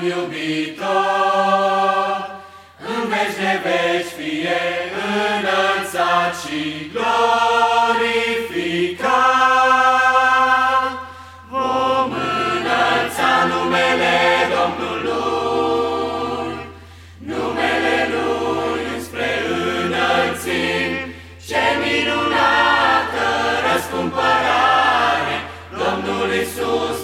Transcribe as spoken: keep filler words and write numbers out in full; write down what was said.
iubitor, în veci de veci fie înălțat și glorificat. Vom înălța numele Domnului, numele Lui înspre înălțimi. Ce minunată răscumpărare Domnul Iisus